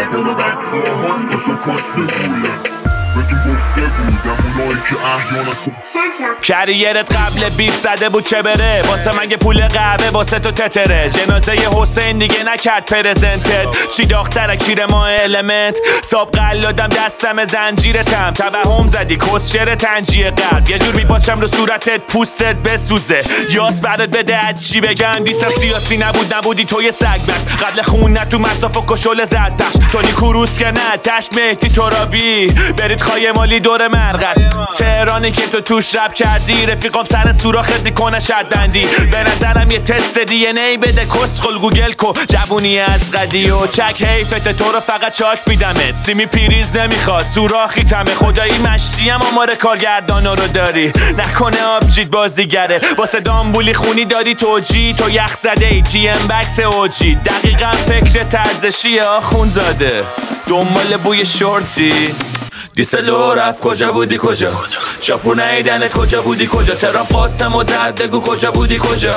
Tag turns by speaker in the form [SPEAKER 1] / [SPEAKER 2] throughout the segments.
[SPEAKER 1] بدل و بدخواهان داشت و کس بگویم بهتون گفته بودم اونایی که احیانا
[SPEAKER 2] کریرت قبل بیف زده بود چه بره واسه من یه پول قهوه واسه تو تتره جنازه حسین دیگه نکرد پرزنتت چی داختره کیر ما المنت ساب قلادم دستم زنجیرتم توهم زدی کسچر تنجیه قلب یه جور میپاچم رو صورتت پوستت بسوزه یاس بعدت بده چی بگن دیسم سیاسی نبودی تو یه سگ بس قبل خون تو مصاف و کشول زد پخش تونی کروس که نه تشت مهدی ترابی برید خواهی مالی دور مرقت تهرانی که تو توش رب کردی رفیقام سر سوراخت میکنه شد بندی به نظرم یه تست دی ان ای بده کسخل گوگل کو جوونی از قدی و چک حیفت تو رو فقط چاک میدمت سیمی پیریز نمیخواد سوراخی تمه خدایی مشتیم آمار کارگردانا رو داری نکنه آبجید بازیگره واسه دامبولی خونی داری توجی تو یخ زده ای تی ام بکس اوجی دقیقا فکر ترزشی آخون زاده دنبال بوی شورتی دیسلو رفت کجا بودی کجا شاپور نیدنت کجا بودی کجا ترام قاسم و زردگو کجا بودی کجا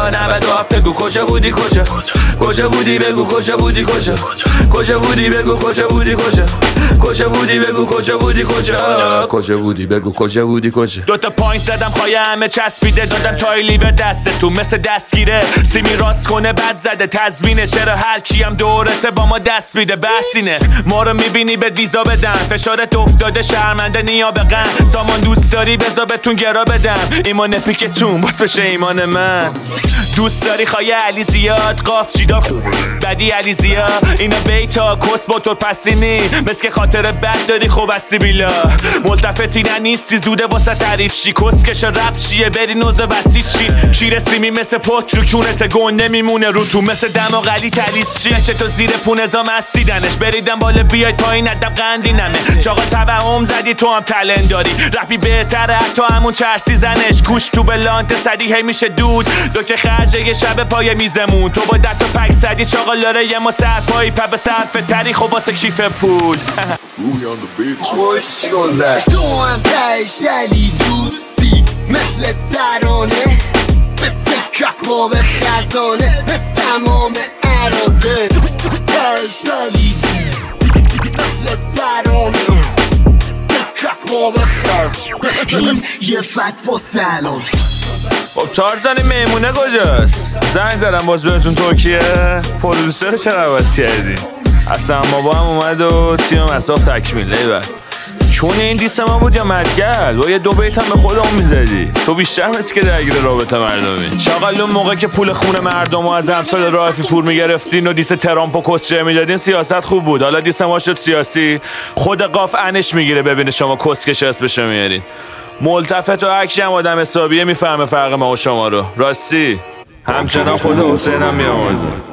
[SPEAKER 2] 97 گو کجا بودی کجا بودی بگو کجا بودی کجا بودی بگو کجا بودی کجا بودی بگو کجا بودی کجا بودی بگو کجا بودی کجا دوتا پوینت زدم خواهی همه چسبیده دادم تایلی به دست تو مثل دستگیره سیمی راست کنه بد زده تزمینه چرا هر کیم دورته با ما دست میده بحثینه ما رو میبینی به ویزا بدن فشارت افتاده شرمنده نیا به غم سامان دوست داری بذار بهتون گرا بدم ایمان پیکتون باز بشه ایمان من دوست داری خواهی علی زیاد قاف جیدا بدی علی زیاد اینا بیتا کس با تو پسینی مثل که خاطر بد داری خوب هستی بیلا ملتفتی نه نیستی زوده واسه تعریف شی کس کش رب چیه بری نوزه وسیع چی کیر سیمی مثل پک رو کونت گنده میمونه رو تو مثل دم و غلی تلیز چیه چه تو زیر پونزا مسیدنش بریدم بالا بیای پایین ادب قندی نمه چاقا توهم زدی تو هم تلنت داری رپی بهتره حتی همون چرسی زنش کوش تو بلانت صدی هی میشه دود دو که خرجه یه شب پای میزمون تو با دست و پک زدی چاقا لاره یه ما سر پایی پا به صرف تاریخ و واسه کیف پول
[SPEAKER 1] خوش گذشت
[SPEAKER 3] تو هم تهش علی دوستی مثل ترانه مثل کف ما به خزانه مثل تمام عرازه تهش علی مثل ترانه کف ما به خزانه این یه فتوا سلام
[SPEAKER 2] خب تارزن میمونه کجاست؟ زنگ زدم باز بهتون ترکیه پرودوسر چرا عوض کردی؟ اصلا ما با هم اومد و تیم مصاف تکمیل لیبر چون این دیس ما بود یا مرگل با یه دو بیت هم به خودمون میزدی تو بیشتر مثل که درگیر رابطه مردمی شاقل اون موقع که پول خون مردم و از امثال رافی پور میگرفتین و دیس ترامپ و کسچه میدادین سیاست خوب بود حالا دیس ما شد سیاسی خود قاف انش میگیره ببینه شما کسکش اسمشو میارین ملتفت و اکشم آدم حسابیه میفهمه فرق ما و شما رو راستی همچنان خود حسین هم میامرده